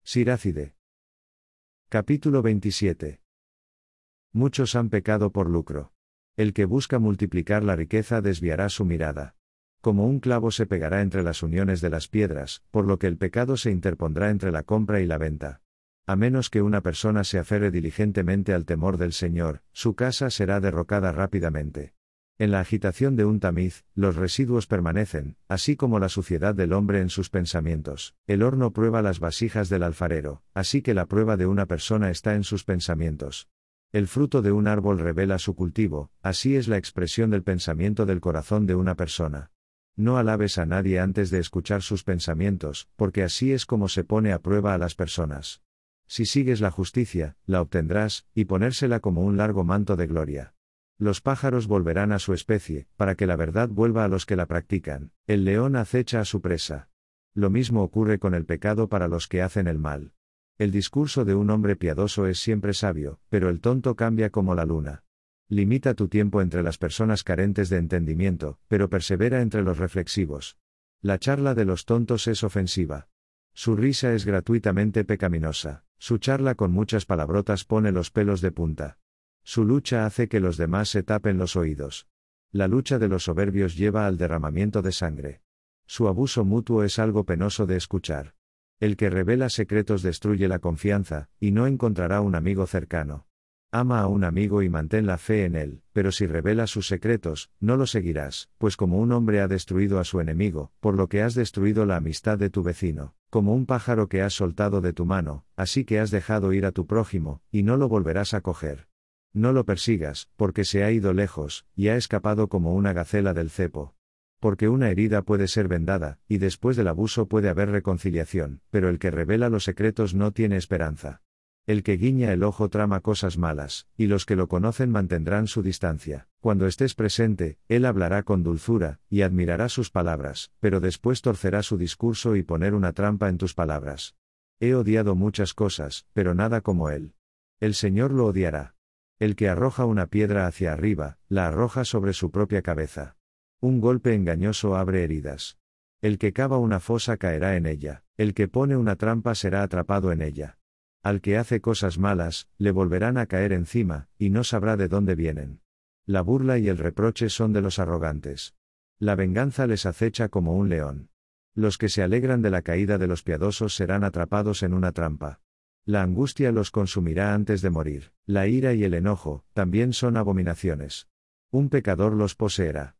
Siracide. Capítulo 27. Muchos han pecado por lucro. El que busca multiplicar la riqueza desviará su mirada. Como un clavo se pegará entre las uniones de las piedras, por lo que el pecado se interpondrá entre la compra y la venta. A menos que una persona se aferre diligentemente al temor del Señor, su casa será derrocada rápidamente. En la agitación de un tamiz, los residuos permanecen, así como la suciedad del hombre en sus pensamientos. El horno prueba las vasijas del alfarero, así que la prueba de una persona está en sus pensamientos. El fruto de un árbol revela su cultivo, así es la expresión del pensamiento del corazón de una persona. No alabes a nadie antes de escuchar sus pensamientos, porque así es como se pone a prueba a las personas. Si sigues la justicia, la obtendrás, y ponérsela como un largo manto de gloria. Los pájaros volverán a su especie, para que la verdad vuelva a los que la practican. El león acecha a su presa. Lo mismo ocurre con el pecado para los que hacen el mal. El discurso de un hombre piadoso es siempre sabio, pero el tonto cambia como la luna. Limita tu tiempo entre las personas carentes de entendimiento, pero persevera entre los reflexivos. La charla de los tontos es ofensiva. Su risa es gratuitamente pecaminosa, su charla con muchas palabrotas pone los pelos de punta. Su lucha hace que los demás se tapen los oídos. La lucha de los soberbios lleva al derramamiento de sangre. Su abuso mutuo es algo penoso de escuchar. El que revela secretos destruye la confianza, y no encontrará un amigo cercano. Ama a un amigo y mantén la fe en él, pero si revela sus secretos, no lo seguirás, pues como un hombre ha destruido a su enemigo, por lo que has destruido la amistad de tu vecino, como un pájaro que has soltado de tu mano, así que has dejado ir a tu prójimo, y no lo volverás a coger. No lo persigas, porque se ha ido lejos, y ha escapado como una gacela del cepo. Porque una herida puede ser vendada, y después del abuso puede haber reconciliación, pero el que revela los secretos no tiene esperanza. El que guiña el ojo trama cosas malas, y los que lo conocen mantendrán su distancia. Cuando estés presente, él hablará con dulzura, y admirará sus palabras, pero después torcerá su discurso y poner una trampa en tus palabras. He odiado muchas cosas, pero nada como él. El Señor lo odiará. El que arroja una piedra hacia arriba, la arroja sobre su propia cabeza. Un golpe engañoso abre heridas. El que cava una fosa caerá en ella, el que pone una trampa será atrapado en ella. Al que hace cosas malas, le volverán a caer encima, y no sabrá de dónde vienen. La burla y el reproche son de los arrogantes. La venganza les acecha como un león. Los que se alegran de la caída de los piadosos serán atrapados en una trampa. La angustia los consumirá antes de morir. La ira y el enojo, también son abominaciones. Un pecador los poseerá.